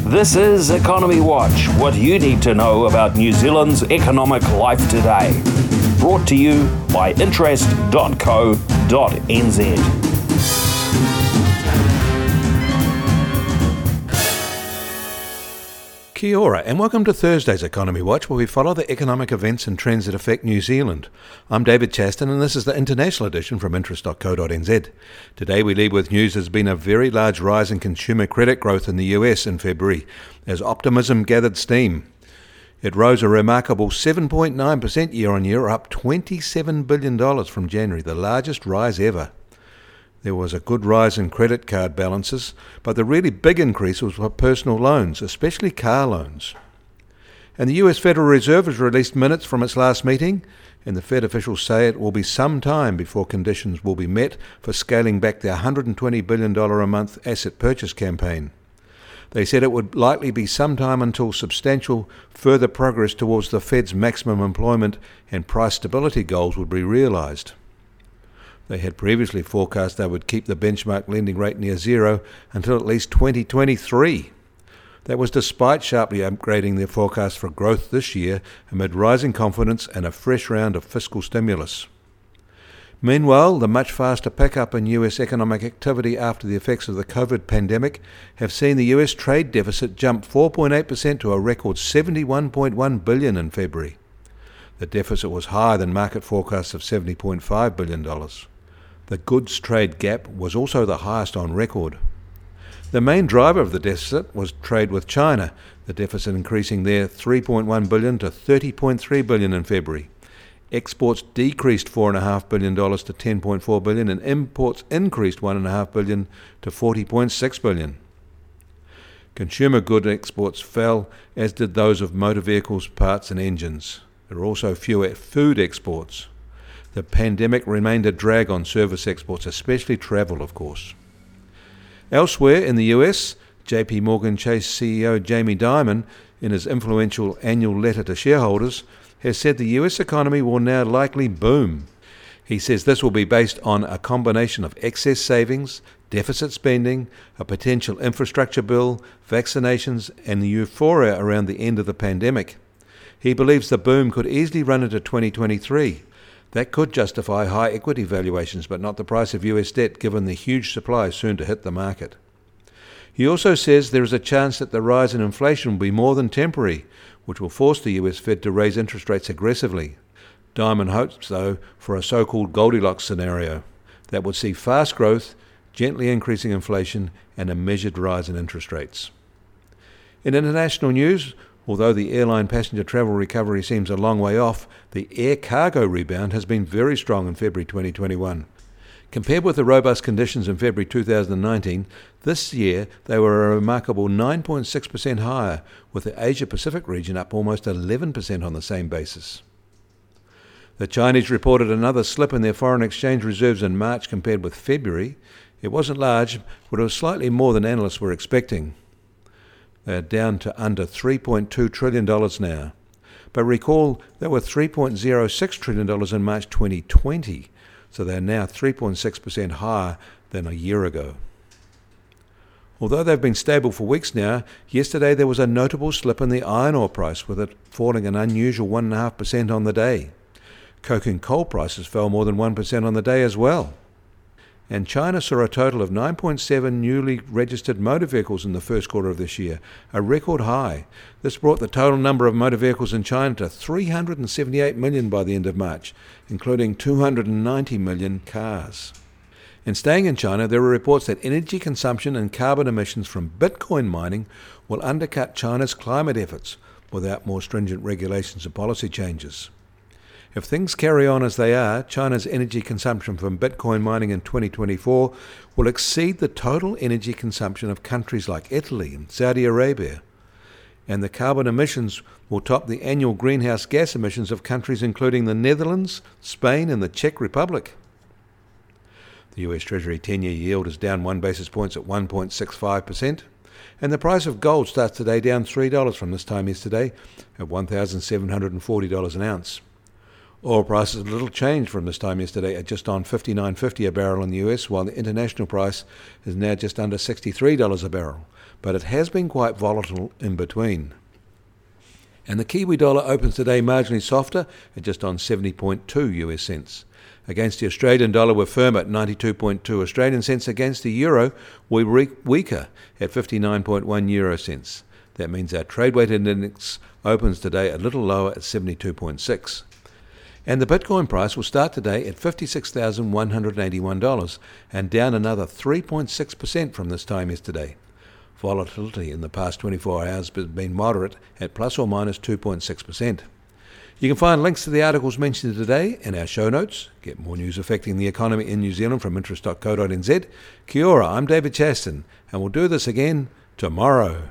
This is Economy Watch, what you need to know about New Zealand's economic life today. Brought to you by interest.co.nz. Kia ora, and welcome to Thursday's Economy Watch, where we follow the economic events and trends that affect New Zealand. I'm David Chaston, and this is the international edition from interest.co.nz. Today we lead with news there's been a very large rise in consumer credit growth in the US in February, as optimism gathered steam. It rose a remarkable 7.9% year-on-year, up $27 billion from January, the largest rise ever. There was a good rise in credit card balances, but the really big increase was for personal loans, especially car loans. And the US Federal Reserve has released minutes from its last meeting, and the Fed officials say it will be some time before conditions will be met for scaling back their $120 billion a month asset purchase campaign. They said it would likely be some time until substantial further progress towards the Fed's maximum employment and price stability goals would be realised. They had previously forecast they would keep the benchmark lending rate near zero until at least 2023. That was despite sharply upgrading their forecast for growth this year amid rising confidence and a fresh round of fiscal stimulus. Meanwhile, the much faster pickup in US economic activity after the effects of the COVID pandemic have seen the US trade deficit jump 4.8% to a record $71.1 billion in February. The deficit was higher than market forecasts of $70.5 billion. The goods trade gap was also the highest on record. The main driver of the deficit was trade with China, the deficit increasing there $3.1 billion to $30.3 billion in February. Exports decreased $4.5 billion to $10.4 billion, and imports increased $1.5 billion to $40.6 billion. Consumer good exports fell, as did those of motor vehicles, parts and engines. There were also fewer food exports. The pandemic remained a drag on service exports, especially travel, of course. Elsewhere in the US, JP Morgan Chase CEO Jamie Dimon, in his influential annual letter to shareholders, has said the US economy will now likely boom. He says this will be based on a combination of excess savings, deficit spending, a potential infrastructure bill, vaccinations, and the euphoria around the end of the pandemic. He believes the boom could easily run into 2023. That could justify high equity valuations, but not the price of US debt, given the huge supply soon to hit the market. He also says there is a chance that the rise in inflation will be more than temporary, which will force the US Fed to raise interest rates aggressively. Dimon hopes, though, for a so-called Goldilocks scenario that would see fast growth, gently increasing inflation, and a measured rise in interest rates. In international news, although the airline passenger travel recovery seems a long way off, the air cargo rebound has been very strong in February 2021. Compared with the robust conditions in February 2019, this year they were a remarkable 9.6% higher, with the Asia-Pacific region up almost 11% on the same basis. The Chinese reported another slip in their foreign exchange reserves in March compared with February. It wasn't large, but it was slightly more than analysts were expecting. They are down to under $3.2 trillion now. But recall they were $3.06 trillion in March 2020, so they are now 3.6% higher than a year ago. Although they've been stable for weeks now, yesterday there was a notable slip in the iron ore price, with it falling an unusual 1.5% on the day. Coke and coal prices fell more than 1% on the day as well. And China saw a total of 9.7 newly registered motor vehicles in the first quarter of this year, a record high. This brought the total number of motor vehicles in China to 378 million by the end of March, including 290 million cars. And staying in China, there are reports that energy consumption and carbon emissions from Bitcoin mining will undercut China's climate efforts without more stringent regulations and policy changes. If things carry on as they are, China's energy consumption from Bitcoin mining in 2024 will exceed the total energy consumption of countries like Italy and Saudi Arabia. And the carbon emissions will top the annual greenhouse gas emissions of countries including the Netherlands, Spain and the Czech Republic. The US Treasury 10-year yield is down 1 basis point at 1.65%, and the price of gold starts today down $3 from this time yesterday at $1,740 an ounce. Oil prices a little changed from this time yesterday at just on $59.50 a barrel in the US, while the international price is now just under $63 a barrel. But it has been quite volatile in between. And the Kiwi dollar opens today marginally softer at just on 70.2 US cents. Against the Australian dollar, we're firm at 92.2 Australian cents. Against the euro, we're weaker at 59.1 euro cents. That means our trade-weighted index opens today a little lower at 72.6. And the Bitcoin price will start today at $56,181 and down another 3.6% from this time yesterday. Volatility in the past 24 hours has been moderate at plus or minus 2.6%. You can find links to the articles mentioned today in our show notes. Get more news affecting the economy in New Zealand from interest.co.nz. Kia ora, I'm David Chaston, and we'll do this again tomorrow.